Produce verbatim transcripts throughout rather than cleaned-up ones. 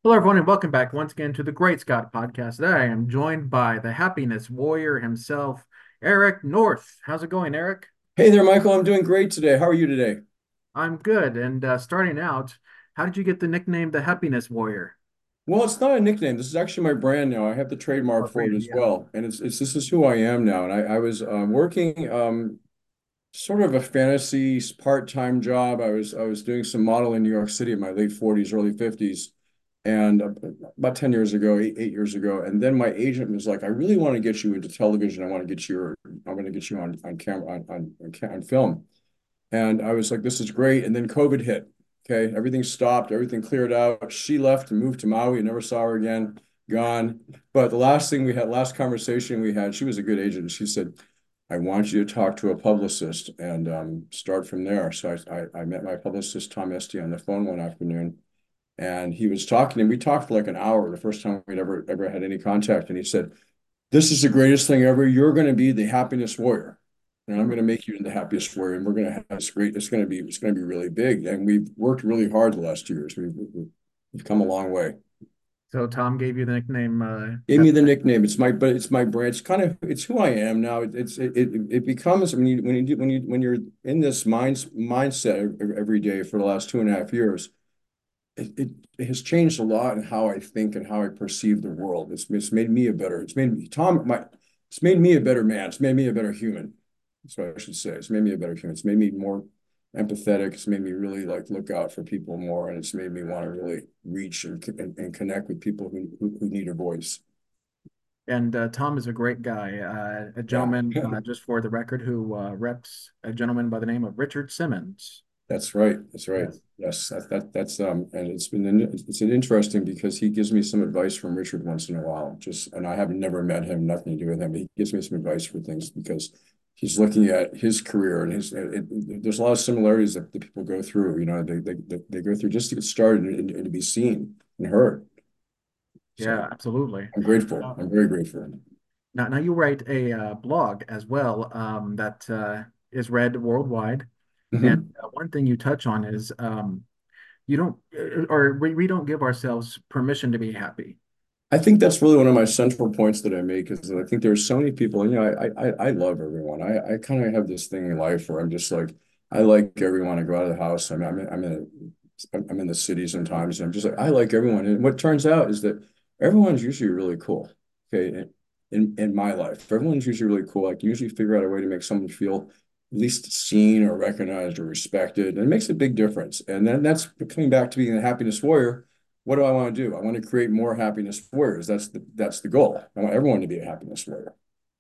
Hello, everyone, and welcome back once again to the Great Scott Podcast. Today, I am joined by the happiness warrior himself, Eric North. How's it going, Eric? Hey there, Michael. I'm doing great today. How are you today? I'm good. And uh, starting out, how did you get the nickname the Happiness Warrior? Well, it's not a nickname. This is actually my brand now. I have the trademark Oh, for it brand, as yeah. well, and it's it's this is who I am now. And I I was um, working um, sort of a fantasy part-time job. I was I was doing some modeling in New York City in my late forties, early fifties, and uh, about ten years ago, eight, eight years ago. And then my agent was like, "I really want to get you into television. I want to get you. I want to get you on on camera on on, on, ca- on film." And I was like, this is great. And then COVID hit. Okay. Everything stopped, everything cleared out. She left and moved to Maui and never saw her again, gone. But the last thing we had, last conversation we had, she was a good agent. She said, I want you to talk to a publicist and um, start from there. So I, I, I met my publicist, Tom Esty, on the phone one afternoon. And he was talking, and we talked for like an hour, the first time we'd ever ever had any contact. And he said, this is the greatest thing ever. You're going to be the happiness warrior. And I'm going to make you the happiest warrior. And we're going to have this great, it's going to be, it's going to be really big. And we've worked really hard the last two years. We've, we've, we've come a long way. So Tom gave you the nickname. Uh, Gave hap- me the nickname. It's my, but it's my brand. It's kind of, it's who I am now. It, it's, it, it, it becomes when you, when you do, when you, when you're in this mind, mindset every day for the last two and a half years, it, it, it has changed a lot in how I think and how I perceive the world. It's, it's made me a better, it's made me, Tom, my, it's made me a better man. It's made me a better human. That's what I should say. It's made me a better human. It's made me more empathetic. It's made me really like look out for people more. And it's made me want to really reach and, and, and connect with people who, who, who need a voice. and uh, Tom is a great guy, uh, a Yeah. gentleman, uh, just for the record, who uh, reps a gentleman by the name of Richard Simmons. That's right. That's right. Yes. Yes, that, that that's um, and it's been an, it's an interesting because he gives me some advice from Richard once in a while. Just and I have never met him, nothing to do with him. But he gives me some advice for things because he's looking at his career and his. It, it, there's a lot of similarities that the people go through. You know, they they they go through just to get started and, and to be seen and heard. Yeah, So absolutely. I'm grateful. Uh, I'm very grateful. now, now you write a uh, blog as well um, that uh, is read worldwide. And Mhm. uh, one thing you touch on is um, you don't, uh, or we, we don't give ourselves permission to be happy. I think that's really one of my central points that I make is that I think there's so many people, and you know, I I I love everyone. I I kind of have this thing in life where I'm just like I like everyone. I go out of the house. I'm I'm in, I'm in a, I'm in the city sometimes, and I'm just like I like everyone. And what turns out is that everyone's usually really cool. Okay, in in, in my life, everyone's usually really cool. I can usually figure out a way to make someone feel at least seen or recognized or respected, and it makes a big difference. And then that's coming back to being a happiness warrior. What do I want to do? I want to create more happiness warriors. That's the that's the goal. I want everyone to be a happiness warrior.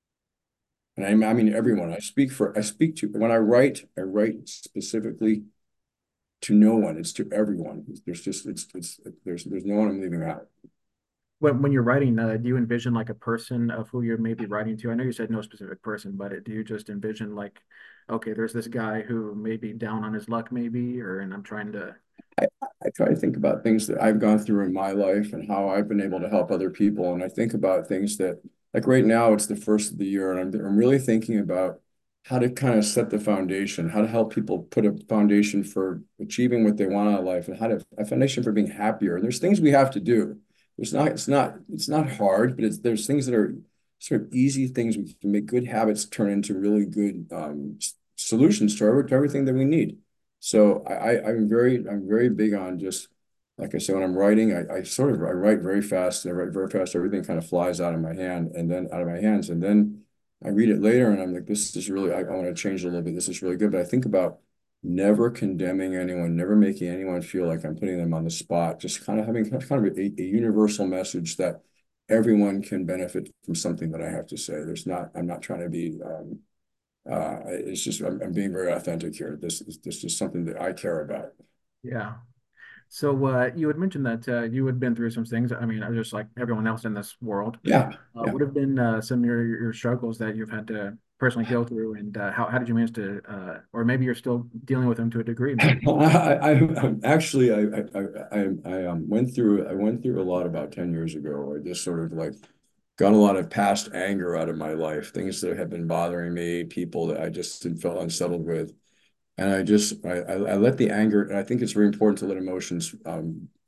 And I, I mean everyone. I speak for I speak to when I write, I write specifically to no one. It's to everyone. There's just it's it's there's there's no one I'm leaving out. When, when you're writing, uh, do you envision like a person of who you're maybe writing to? I know you said no specific person, but it, do you just envision like, okay, there's this guy who may be down on his luck, maybe, or and I'm trying to, I, I try to think about things that I've gone through in my life and how I've been able to help other people. And I think about things that, like right now, it's the first of the year, and I'm, I'm really thinking about how to kind of set the foundation, how to help people put a foundation for achieving what they want out of life, and how to a foundation for being happier. And there's things we have to do. It's not, it's not, it's not hard, but it's there's things that are sort of easy things we can make good habits turn into really good um, solutions to, every, to everything that we need. So I, I I'm very I'm very big on just like I said when I'm writing I, I sort of I write very fast. I write very fast. Everything kind of flies out of my hand and then out of my hands and then I read it later and I'm like this is really I, I want to change it a little bit. This is really good. But I think about never condemning anyone, never making anyone feel like I'm putting them on the spot. Just kind of having kind of a, a universal message that everyone can benefit from something that I have to say. There's not I'm not trying to be um, uh, it's just I'm, I'm being very authentic here. This is this is something that I care about. yeah. So uh, you had mentioned that uh, you had been through some things. I mean, just like everyone else in this world. Yeah, Uh, yeah. what have been uh, some of your, your struggles that you've had to personally go through, and uh, how how did you manage to, uh, or maybe you're still dealing with them to a degree, maybe. I, I, I'm actually I I I I I um went through I went through a lot about ten years ago. I just sort of like got a lot of past anger out of my life, things that have been bothering me, people that I just felt unsettled with. And I just I, I let the anger, and I think it's very important to let emotions um,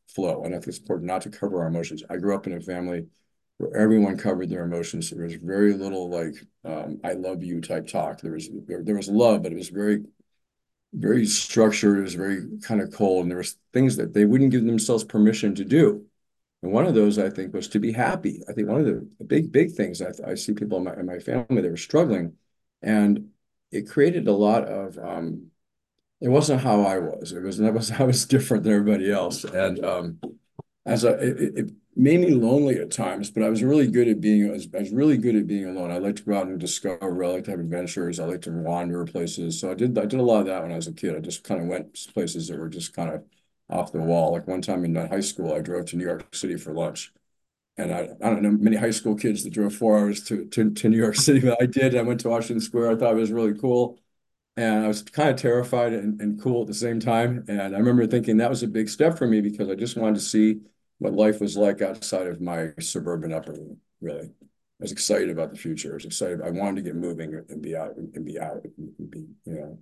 flow. And I think it's important not to cover our emotions. I grew up in a family where everyone covered their emotions. There was very little like um, I love you type talk. There was there, there was love, but it was very very structured. It was very kind of cold, and there was things that they wouldn't give themselves permission to do. And one of those, I think, was to be happy. I think one of the big, big things I, I see people in my, in my family that were struggling, and it created a lot of. Um, it wasn't how I was. It was. I was. I was different than everybody else, and um, as a, it, it made me lonely at times. But I was really good at being. I was, I was really good at being alone. I like to go out and discover. I like to have adventures. I like to wander places. So I did. I did a lot of that when I was a kid. I just kind of went places that were just kind of off the wall. Like one time in high school, I drove to New York City for lunch. And I, I don't know many high school kids that drove four hours to, to, to New York City, but I did. I went to Washington Square. I thought it was really cool. And I was kind of terrified and, and cool at the same time. And I remember thinking that was a big step for me because I just wanted to see what life was like outside of my suburban upbringing, really. I was excited about the future. I was excited. I wanted to get moving and be out and be out and be, you know,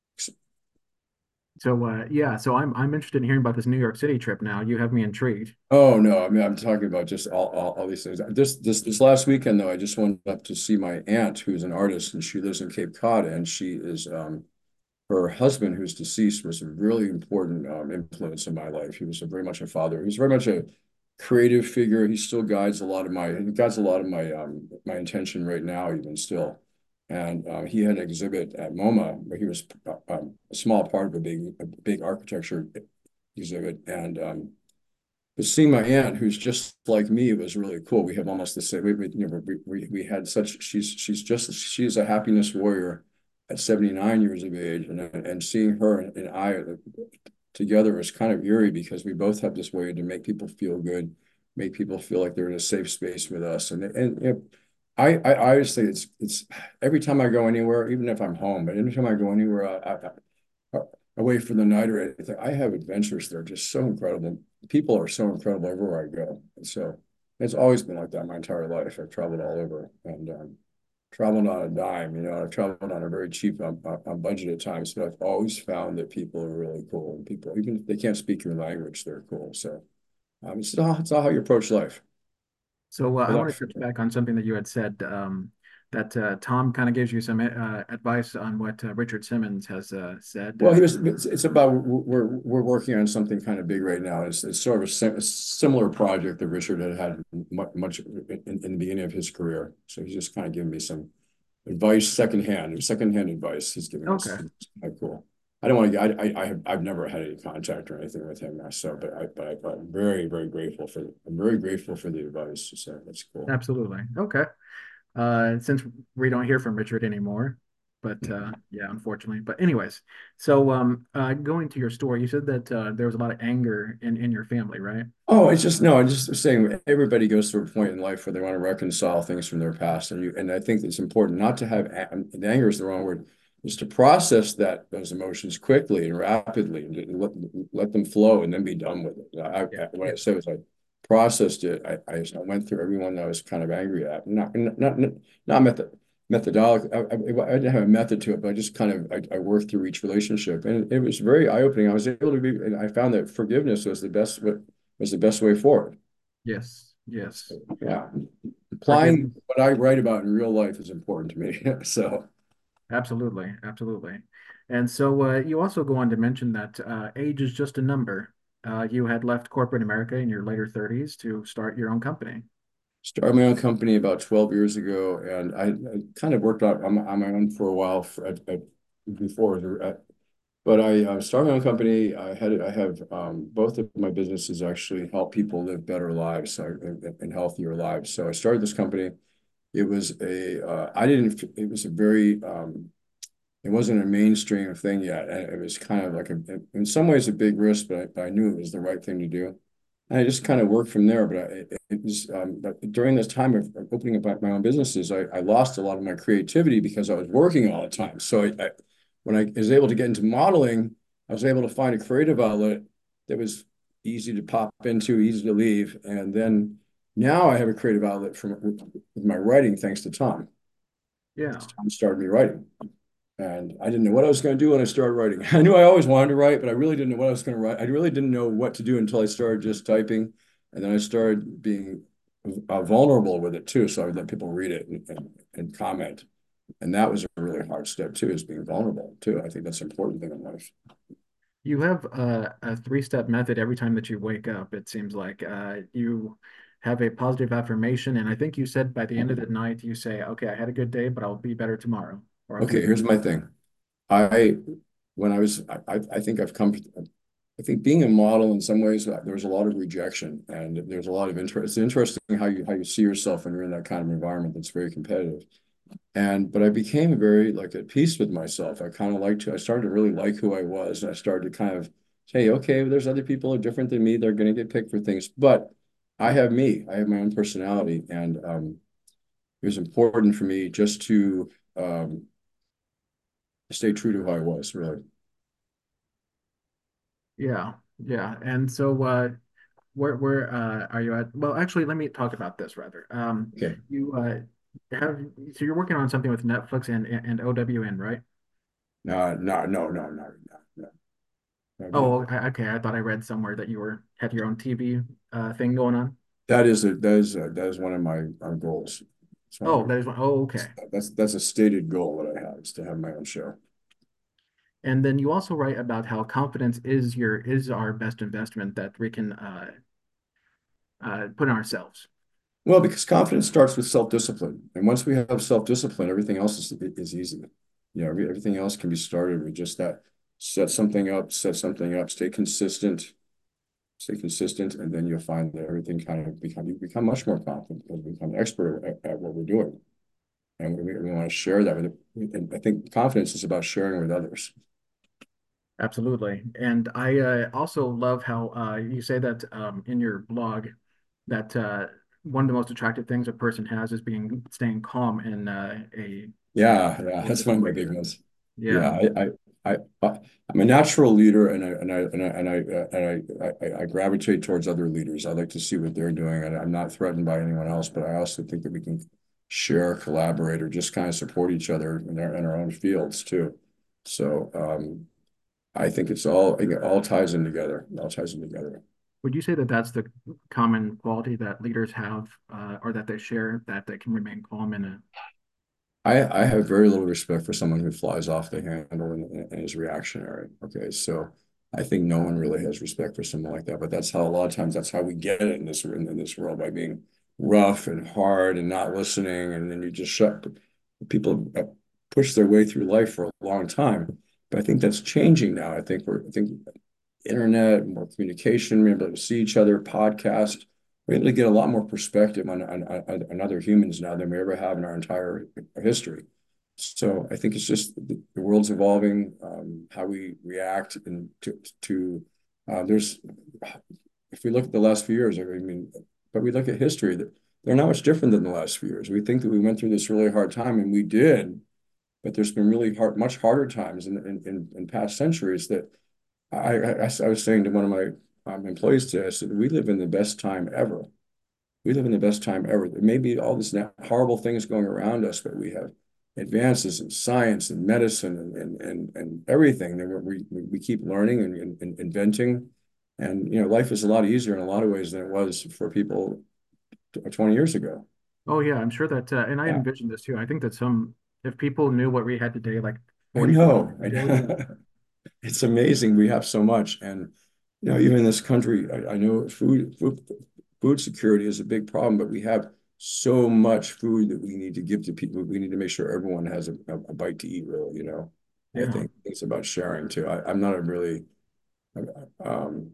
So uh, yeah, so I'm I'm interested in hearing about this New York City trip now. You have me intrigued. oh no, I mean I'm talking about just all, all, all these things. This this this last weekend though, I just went up to see my aunt who's an artist and she lives in Cape Cod and she is um her husband who's deceased was a really important um, influence in my life. He was a, very much a father. He was very much a creative figure. He still guides a lot of my he guides a lot of my um my intention right now even still. And uh, he had an exhibit at MoMA where he was uh, um, a small part of a big a big architecture exhibit and um but seeing my aunt, who's just like me, was really cool. We have almost the same. We, we, you know, we, we, we had such. She's she's just she's a happiness warrior at seventy-nine years of age, and and seeing her and I together is kind of eerie because we both have this way to make people feel good, make people feel like they're in a safe space with us. And and you know, I I, I always say it's it's every time I go anywhere, even if I'm home, but anytime I go anywhere, I, I, away for the night or anything. I have adventures that are just so incredible. People are so incredible everywhere I go. And so it's always been like that my entire life. I've traveled all over and um, traveled on a dime. You know, I've traveled on a very cheap on, on budget at times, but I've always found that people are really cool. And people, even if they can't speak your language, they're cool. So um, it's all, it's all how you approach life. So uh, I want Without, to touch back on something that you had said um, that uh, Tom kind of gives you some uh, advice on what uh, Richard Simmons has uh, said. well, Uh, he was. It's, it's about we're we're working on something kind of big right now. It's, it's sort of a, sim- a similar project that Richard had had much, much in, in the beginning of his career. So he's just kind of giving me some advice, secondhand, secondhand advice. He's giving us. okay, Like, cool. I don't want to. I, I I have I've never had any contact or anything with him. So, but I but, I, but I'm very very grateful for. I'm very grateful for the advice. So that's cool. absolutely. Okay. Uh, since we don't hear from Richard anymore, but uh, yeah, unfortunately. But anyways, so um, uh, going to your story, you said that uh, there was a lot of anger in in your family, right? Oh, it's just no, I'm just saying everybody goes through a point in life where they want to reconcile things from their past. And you and I think it's important not to have and anger is the wrong word, is to process that those emotions quickly and rapidly and let, let them flow and then be done with it. I, Yeah, I, what yeah, I said was I processed it. I, I, I went through everyone that I was kind of angry at. Not not not, not method methodology. I, I, I didn't have a method to it, but I just kind of I, I worked through each relationship. And it, it was very eye-opening. I was able to be and I found that forgiveness was the best was the best way forward. yes, yes. So, yeah, applying Forgiveness. what I write about in real life is important to me. So, Absolutely, absolutely. And so uh, you also go on to mention that uh, age is just a number. Uh, you had left corporate America in your later thirties to start your own company. started my own company about twelve years ago, and I, I kind of worked out on, on my own for a while for, at, at, before. At, but I uh, started my own company. I had I have um, both of my businesses actually help people live better lives so, and, and healthier lives. So I started this company. It was a uh, I didn't. It was a very um, it wasn't a mainstream thing yet. And it was kind of like a, in some ways a big risk, but I, but I knew it was the right thing to do. And I just kind of worked from there. But I, it, it was, um, but during this time of opening up my own businesses, I, I lost a lot of my creativity because I was working all the time. So I, I, when I was able to get into modeling, I was able to find a creative outlet that was easy to pop into, easy to leave. And then now I have a creative outlet from with my writing, thanks to Tom. Yeah. Tom started me writing. And I didn't know what I was going to do when I started writing. I knew I always wanted to write, but I really didn't know what I was going to write. I really didn't know what to do until I started just typing. And then I started being uh, vulnerable with it too. So I would let people read it and, and, and comment. And that was a really hard step too, is being vulnerable too. I think that's an important thing in life. You have a, a three-step method every time that you wake up, it seems like. Uh, you have a positive affirmation, and I think you said by the end of the night, you say, okay, I had a good day, but I'll be better tomorrow, or I'll do Okay, better. here's my thing. I, when I was, I, I think I've come, I think being a model in some ways, uh, there was a lot of rejection and there's a lot of interest. It's interesting how you, how you see yourself when you're in that kind of environment that's very competitive. And, but I became very like at peace with myself. I kind of liked to, I started to really like who I was. And I started to kind of say, okay, well, there's other people who are different than me. They're going to get picked for things, but I have me, I have my own personality. And um, it was important for me just to um, stay true to who I was, really. Yeah, yeah. And so, uh, where where uh, are you at? Well, actually, let me talk about this rather. Um, Okay. you uh, have so you're working on something with Netflix and and O W N, right? No, no, no, no, no, no, no, no, no. Oh, okay. okay. I thought I read somewhere that you were had your own T V uh, thing going on. That is a that is a, that is one of my um, goals. It's one of Oh, my that is one. Oh, okay. that's that's a stated goal that I have is to have my own show. And then you also write about how confidence is your is our best investment that we can uh, uh, put in ourselves. Well, because confidence starts with self-discipline, and once we have self-discipline, everything else is is easy. You know, every, everything else can be started with just that. Set something up, set something up, stay consistent, stay consistent, and then you'll find that everything kind of become you become much more confident because we become expert at, at what we're doing. And we, we want to share that with it. And I think confidence is about sharing with others. Absolutely. And I uh, also love how uh, you say that um, in your blog that uh, one of the most attractive things a person has is being staying calm in uh, a Yeah, yeah, a that's one of my big situation. ones. Yeah, Yeah, I, I, I, I'm a natural leader, and I and I and I and I uh, and I, I, I gravitate towards other leaders. I like to see what they're doing, and I'm not threatened by anyone else. But I also think that we can share, collaborate, or just kind of support each other in our in our own fields too. So um, I think it's all it all ties in together. It all ties in together. would you say that that's the common quality that leaders have uh, or that they share that they can remain calm in a I, I have very little respect for someone who flies off the handle and, and is reactionary. Okay, so I think no one really has respect for someone like that. But that's how a lot of times that's how we get it in this in, in this world by being rough and hard and not listening, and then you just shut people push their way through life for a long time. But I think that's changing now. I think we're I think internet, more communication, we're able to see each other, podcast. We're able to get a lot more perspective on, on, on other humans now than we ever have in our entire history. So I think it's just the, the world's evolving, um, how we react and to, to uh, there's, if we look at the last few years, I mean, but we look at history, that they're not much different than the last few years. We think that we went through this really hard time, and we did, but there's been really hard, much harder times in, in, in, in past centuries that I, I, I was saying to one of my um, employees today, I said, we live in the best time ever. We live in the best time ever. There may be all these horrible things going around us, but we have advances in science and medicine and and and, and everything that we we keep learning and, and, and inventing. And you know, life is a lot easier in a lot of ways than it was for people twenty years ago. oh yeah, I'm sure that uh, and I Yeah, envision this too. I think that some if people knew what we had today like I forty, forty know. years I ago, yeah. know. It's amazing. We have so much, and you know, even in this country, I, I know food, food food security is a big problem, but we have so much food that we need to give to people. We need to make sure everyone has a, a bite to eat, really, you know. I Yeah. think it's about sharing too. I, I'm not a really, um,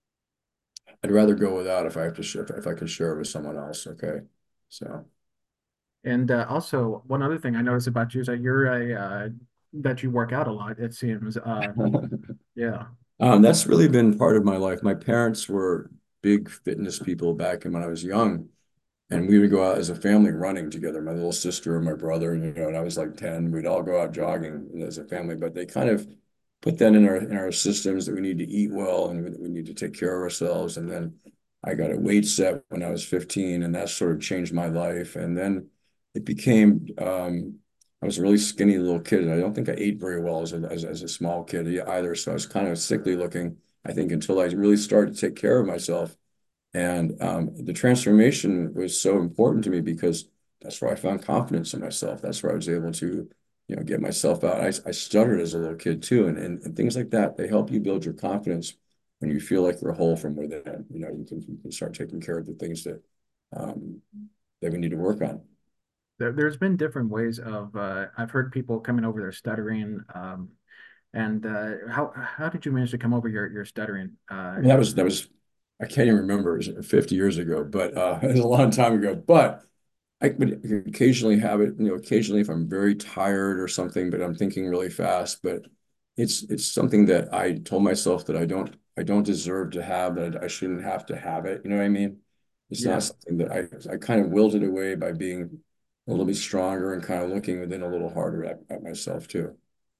I'd rather go without if I have to share, if I can share it with someone else. Okay. So, And uh, also one other thing I noticed about you is that you're a uh, that you work out a lot, it seems. Uh, yeah. um, that's really been part of my life. My parents were big fitness people back in when I was young. And we would go out as a family running together, my little sister and my brother, and you know, and I was like ten, we'd all go out jogging as a family, but they kind of put that in our in our systems that we need to eat well and we, we need to take care of ourselves. And then I got a weight set when I was fifteen, and that sort of changed my life. And then it became um, I was a really skinny little kid, and I don't think I ate very well as a, as, as a small kid either. So I was kind of sickly looking, I think, until I really started to take care of myself. And um, the transformation was so important to me because that's where I found confidence in myself. That's where I was able to, you know, get myself out. I, I stuttered as a little kid too, and, and and things like that. They help you build your confidence when you feel like you're whole from within. You know, you can you can start taking care of the things that um, that we need to work on. There, there's been different ways of, uh, I've heard people coming over their stuttering. Um, and uh, how how did you manage to come over your your stuttering? I Uh, mean, that was that was I can't even remember. It was fifty years ago, but uh, it was a long time ago. But I would occasionally have it, you know, occasionally if I'm very tired or something, but I'm thinking really fast. But it's it's something that I told myself that I don't I don't deserve to have, that I shouldn't have to have it. You know what I mean? It's not yeah, something that I I kind of willed it away by being a little bit stronger and kind of looking within a little harder at, at myself too.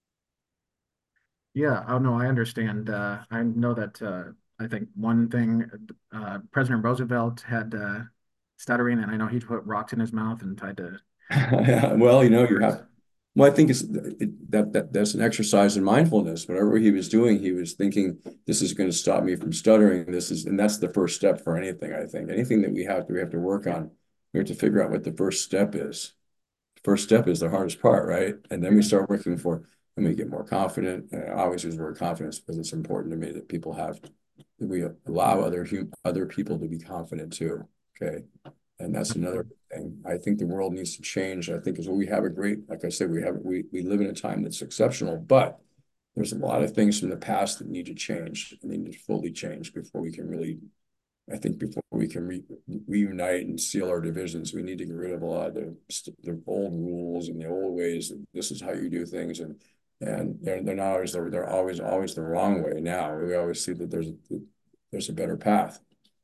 yeah. Oh no, I understand. Uh, I know that. Uh, I think one thing, uh, President Roosevelt had uh, stuttering, and I know he put rocks in his mouth and tried to Yeah, well, you get know, you words. have, well, I think it's it, that that that's an exercise in mindfulness. Whatever he was doing, he was thinking, this is going to stop me from stuttering. This is, and that's the first step for anything, I think. Anything that we have to, we have to work on. We have to figure out what the first step is. First step is the hardest part, right? And then we start working for, and we get more confident. And I always use the word confidence because it's important to me that people have, that we allow other hum, other people to be confident too. Okay. And that's another Absolutely. thing. I think the world needs to change. I think is we have a great, like I said, we have we we live in a time that's exceptional, but there's a lot of things from the past that need to change and they need to fully change before we can really, I think before we can re reunite and seal our divisions, we need to get rid of a lot of the the old rules and the old ways that this is how you do things, and and they're they're not always they're, they're always always the wrong way now. We always see that there's there's a better path.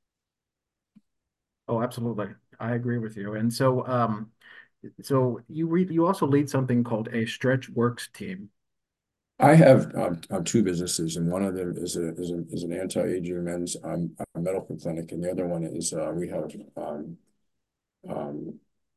Oh, absolutely. I agree with you. And so, um, so you read, you also lead something called a Stretch Works team. I have um, um, two businesses, and one of them is a is, a, is an anti-aging men's um, medical clinic, and the other one is uh, we have um, um,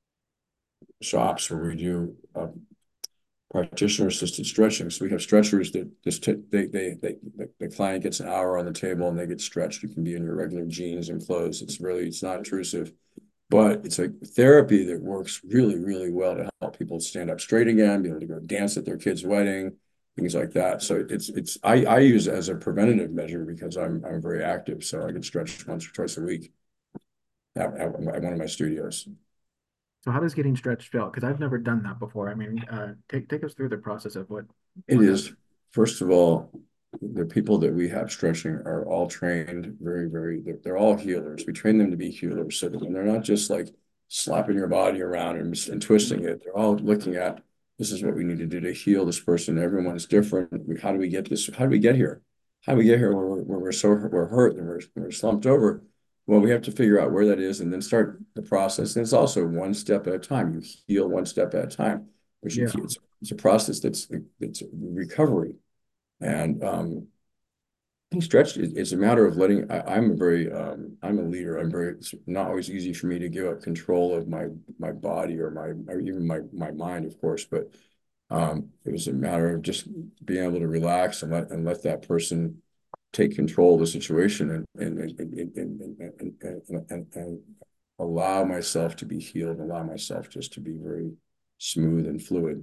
shops where we do uh, practitioner assisted stretching. So we have stretchers that just t they, they they the, the client gets an hour on the table and they get stretched. You can be in your regular jeans and clothes. It's really it's not intrusive, but it's a therapy that works really, really well to help people stand up straight again, be able to go dance at their kid's wedding, things like that. So it's it's I, I use it as a preventative measure because I'm I'm very active. So I get stretched once or twice a week at, at, at one of my studios. So how does getting stretched feel? Because I've never done that before. I mean, uh, take take us through the process of what It what that. is, first of all, the people that we have stretching are all trained very, very, they're, they're all healers. We train them to be healers. So that when they're not just like slapping your body around and, and twisting it, they're all looking at this is what we need to do to heal this person. Everyone's different. How do we get this? How do we get here? How do we get here where we're, where we're so we're hurt and we're, we're slumped over? Well, we have to figure out where that is and then start the process. And it's also one step at a time. You heal one step at a time, but you Yeah, keep, it's, it's a process that's it's recovery. And um, I think stretch is it's a matter of letting, I, I'm a very, um, I'm a leader. I'm very, it's not always easy for me to give up control of my, my body or my, or even my, my mind, of course, but um, it was a matter of just being able to relax and let, and let that person take control of the situation and, and, and, and, and, and, and, and, and allow myself to be healed, allow myself just to be very smooth and fluid.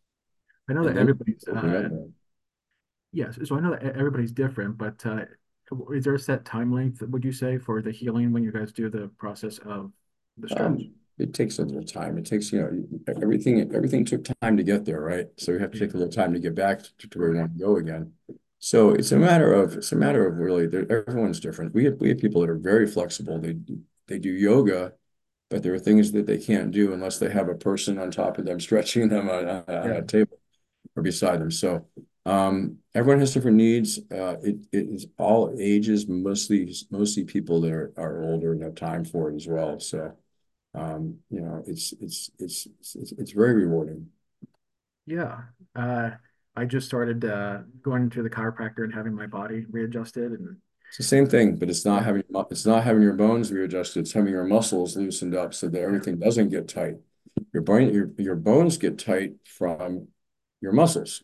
I know And that then everybody's opening up uh, more. yes. So I know that e- everybody's different, but uh, is there a set time length, would you say, for the healing when you guys do the process of the stretch? Um, it takes a little time. It takes, you know, everything, everything took time to get there, right? So we have to Yeah, take a little time to get back to, to where we right. want to go again. So it's a matter of, it's a matter of really, everyone's different. We have, we have people that are very flexible. They, they do yoga, but there are things that they can't do unless they have a person on top of them stretching them on, on on Yeah. a table or beside them. So um, everyone has different needs. Uh, it, it is all ages, mostly, mostly people that are, are older and have time for it as well. So um, you know, it's it's it's it's it's very rewarding. Yeah. Uh, I just started uh, going to the chiropractor and having my body readjusted, and It's the same thing, but it's not yeah, having it's not having your bones readjusted. It's having your muscles loosened up so that yeah, everything doesn't get tight. Your brain, your your bones get tight from your muscles.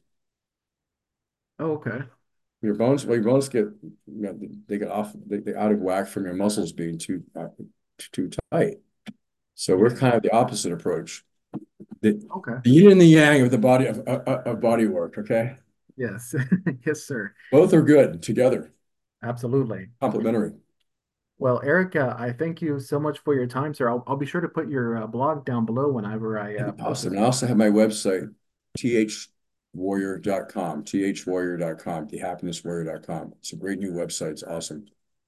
Oh, okay. Your bones, well, your bones get, you know, they get off, they, they out of whack from your muscles being too uh, too tight. So Yeah. we're kind of the opposite approach. The, Okay. the yin and the yang of the body of, of, of body work. Okay, Yes. Yes, sir. both are good together, Absolutely. complementary. Well, Erica, I thank you so much for your time, sir. I'll, I'll be sure to put your uh, blog down below whenever I uh, post Awesome. it. And I also have my website, t h warrior dot com, t h warrior dot com, the happiness warrior dot com. It's a great new website. It's awesome.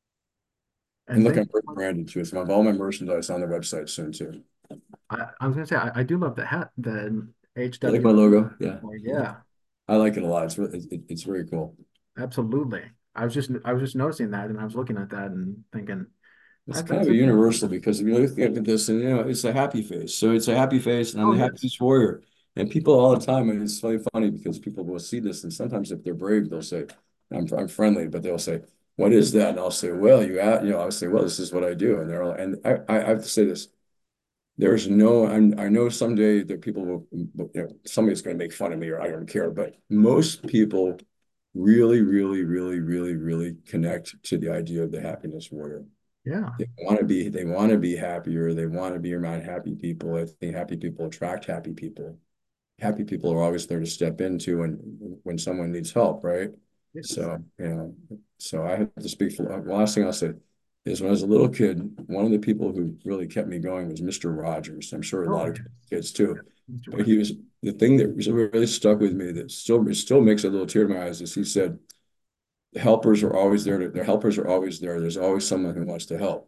And And look, thank I'm you very so much. branded too. So I have all my merchandise on the website soon too. I, I was going to say, I, I do love the hat, the You like H W. my logo? Yeah. Yeah. Yeah, I like it a lot. It's really, it, it's very cool. absolutely. I was just I was just noticing that, and I was looking at that and thinking, It's that's kind of that's a a good. universal because if you look at this and you know, it's a happy face. So it's a happy face and I'm Oh, the yes. happiest warrior. And people all the time, and it's really funny because people will see this and sometimes if they're brave, they'll say, I'm I'm friendly, but they'll say, what is that? And I'll say, well, you you know, I'll say, well, this is what I do. And they're all, and I, I have to say this. There's no, I'm, I know someday that people will, you know, somebody's going to make fun of me or I don't care, but most people really, really, really, really, really connect to the idea of the happiness warrior. Yeah. They want to be, they want to be happier. They want to be around happy people. I think happy people attract happy people. Happy people are always there to step into when when someone needs help, right? Yes. So, you know, so I have to speak for the last thing I'll say is when I was a little kid, one of the people who really kept me going was Mister Rogers. I'm sure a Oh, lot of yes. kids too. Yeah. mister But he Rogers. was the thing that really stuck with me that still it still makes a little tear in my eyes is he said, the helpers are always there. To, the helpers are always there. There's always someone who wants to help.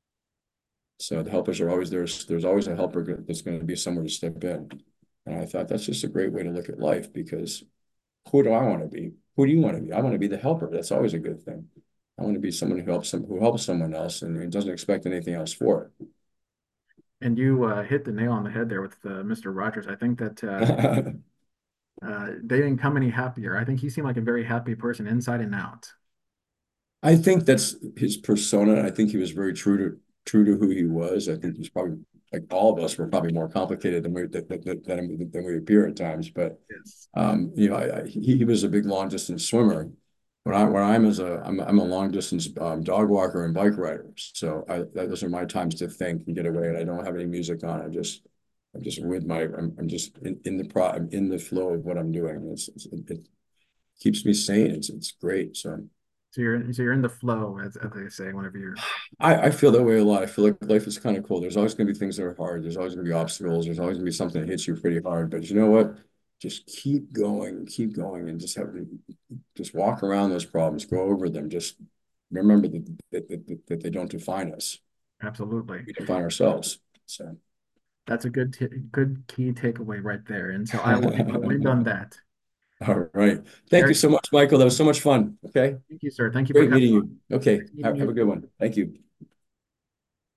So the helpers are always there. There's always a helper that's going to be somewhere to step in. And I thought that's just a great way to look at life because who do I want to be? Who do you want to be? I want to be the helper. That's always a good thing. I want to be someone who helps some who helps someone else and doesn't expect anything else for And you uh, hit the nail on the head there with uh, mister Rogers. I think that uh, it. uh, they didn't come any happier. I think he seemed like a very happy person inside and out. I think that's his persona. I think he was very true to true to who he was. I think he's probably like all of us were probably more complicated than we than, than, than we appear at times. But Yes. um, you know, I, I, he, he was a big long distance swimmer. When I when I'm as a I'm I'm a long distance um, dog walker and bike rider. So I, that, those are my times to think and get away. And I don't have any music on. I just I'm just with my I'm, I'm just in, in the pro I'm in the flow of what I'm doing. It's, it's it keeps me sane. It's it's great. So. So you're so you're in the flow, as, as they say, whenever you're. I, I feel that way a lot. I feel like life is kind of cool. There's always going to be things that are hard. There's always going to be obstacles. There's always going to be something that hits you pretty hard. But you know what? Just keep going, keep going, and just have just walk around those problems, go over them. Just remember that that, that, that they don't define us. Absolutely. We define ourselves. So, That's a good t good key takeaway right there. And so I will I will end on that. all right. Thank you Eric, so much, Michael. That was so much fun. Okay. thank you, sir. Thank you for Great coming meeting on. you. Okay. Nice meeting Have, have you. a good one. Thank you.